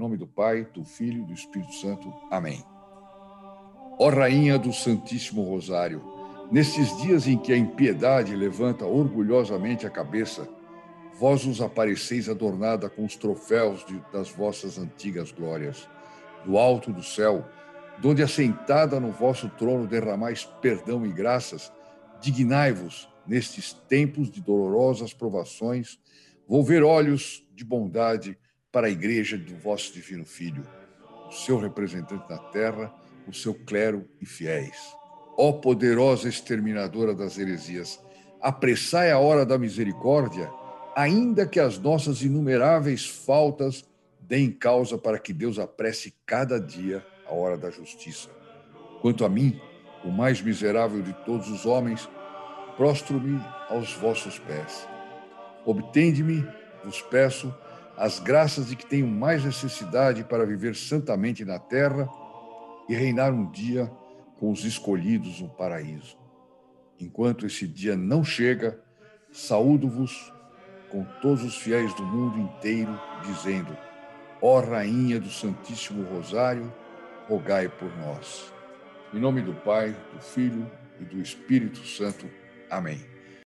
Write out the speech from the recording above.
nome do Pai, do Filho e do Espírito Santo. Amém. Ó Rainha do Santíssimo Rosário, nestes dias em que a impiedade levanta orgulhosamente a cabeça, vós nos apareceis adornada com os troféus das vossas antigas glórias. Do alto do céu, donde assentada no vosso trono derramais perdão e graças, dignai-vos, nestes tempos de dolorosas provações, volver olhos de bondade para a igreja do vosso divino Filho, o seu representante na terra, o seu clero e fiéis. Ó poderosa exterminadora das heresias, apressai a hora da misericórdia, ainda que as nossas inumeráveis faltas deem causa para que Deus apresse cada dia a hora da justiça. Quanto a mim, o mais miserável de todos os homens, prostro-me aos vossos pés. Obtende-me, vos peço, as graças de que tenho mais necessidade para viver santamente na terra e reinar um dia com os escolhidos no paraíso. Enquanto esse dia não chega, saúdo-vos com todos os fiéis do mundo inteiro, dizendo: ó Rainha do Santíssimo Rosário, rogai por nós. Em nome do Pai, do Filho e do Espírito Santo. Amém.